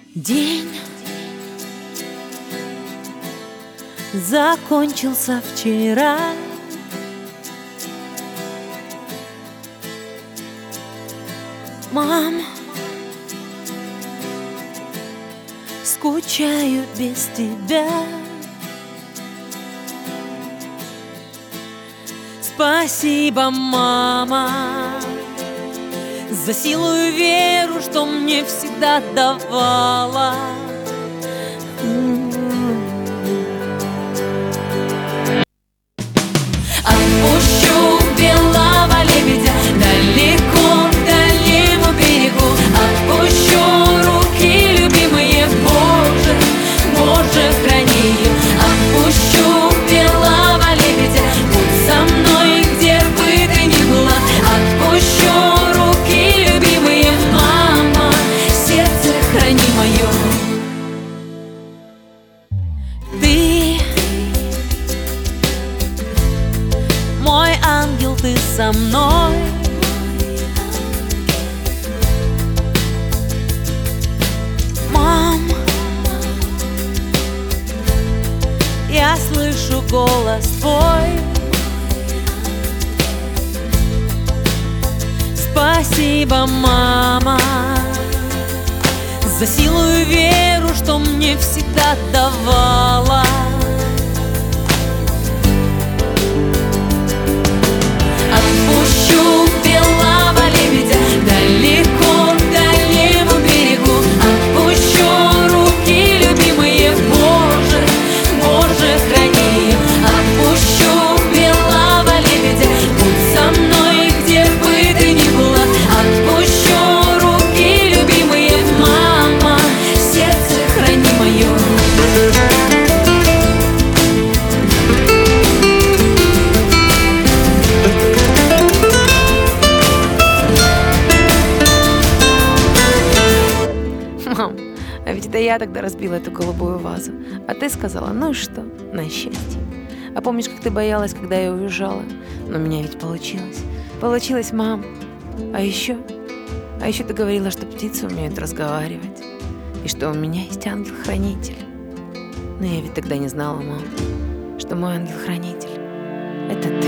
День закончился вчера. Мам, скучаю без тебя. Спасибо, мама, за силу и веру, что мне всегда давала. Отпущу белого лебедя далеко к дальнему берегу. Отпущу руки любимые, Боже, Боже, храни ее. Отпущу белого лебедя, будь со мной, где бы ты ни была. Отпущу руки любимые, мама, сердце храни мое. Ты мой ангел, ты со мной. Мам, я слышу голос твой. Спасибо, мама, за силу и веру, что мне всегда давала. Отпущу белого лебедя далеко к дальнему берегу. Отпущу руки любимые, Боже, Боже, храни ее. Отпущу белого лебедя, будь со мной, где бы ты ни была. Отпущу руки любимые, мама, сердце храни мое. Мам, а ведь это я тогда разбила эту голубую вазу. А ты сказала, ну и что, на счастье. А помнишь, как ты боялась, когда я уезжала? Но у меня ведь получилось. Получилось, мам. А еще ты говорила, что птицы умеют разговаривать. И что у меня есть ангел-хранитель. Но я ведь тогда не знала, мам, что мой ангел-хранитель — это ты.